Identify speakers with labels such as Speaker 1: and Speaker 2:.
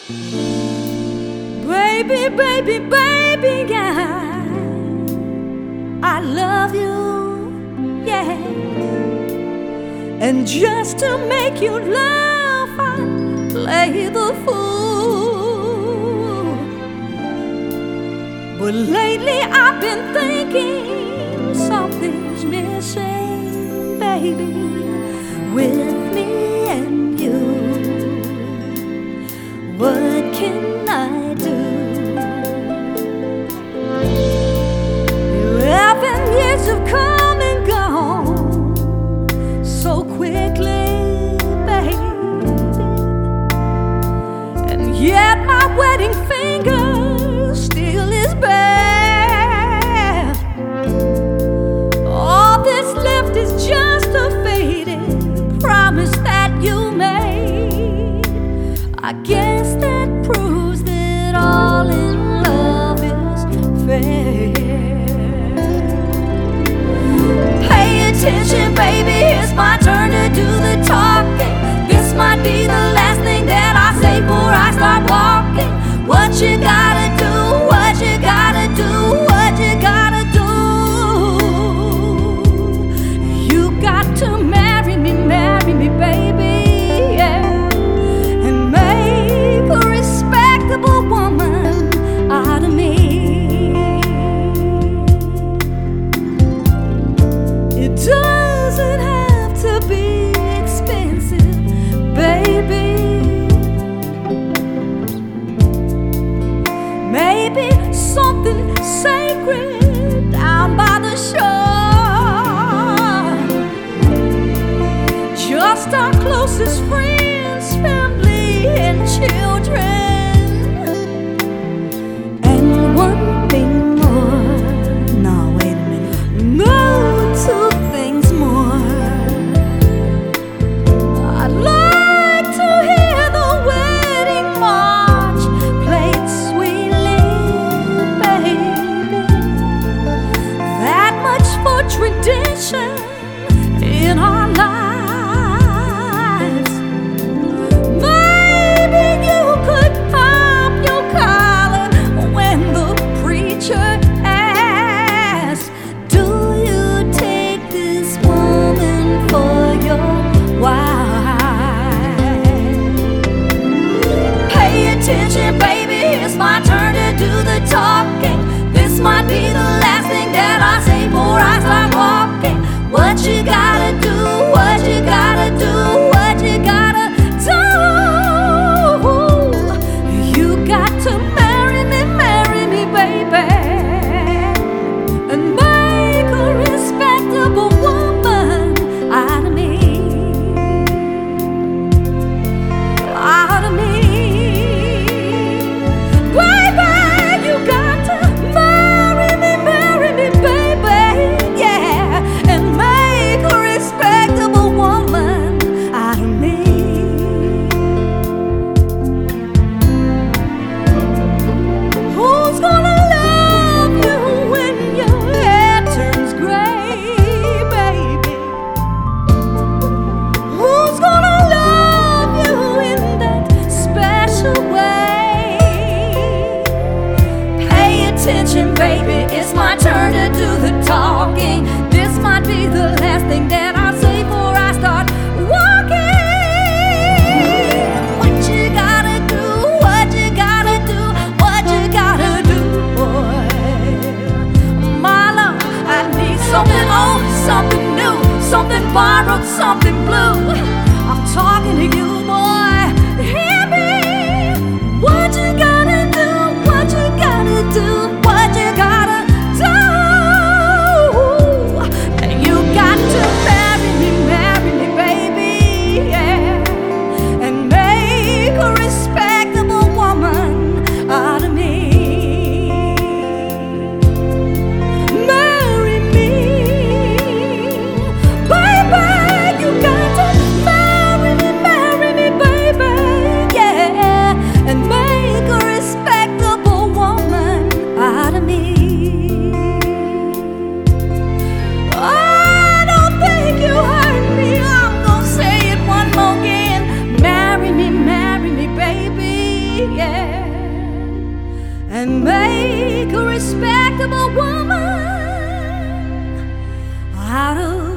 Speaker 1: Baby, baby, baby, yeah, I love you, yeah. And just to make you laugh, I play the fool. But lately I've been thinking something's missing, baby, with me and you. What can I do? 11 years have come and gone so quickly, baby, and yet my wedding finger still is bare. All that's left is just a faded promise that you made. I guess that proves that all in love is fair. Pay attention, baby, it's my turn to do the talking. This might be the last thing that I say before I start walking. What you gotta do, what you gotta do, what you gotta do. You got to marry me, baby, yeah. And maybe make a respectable woman out of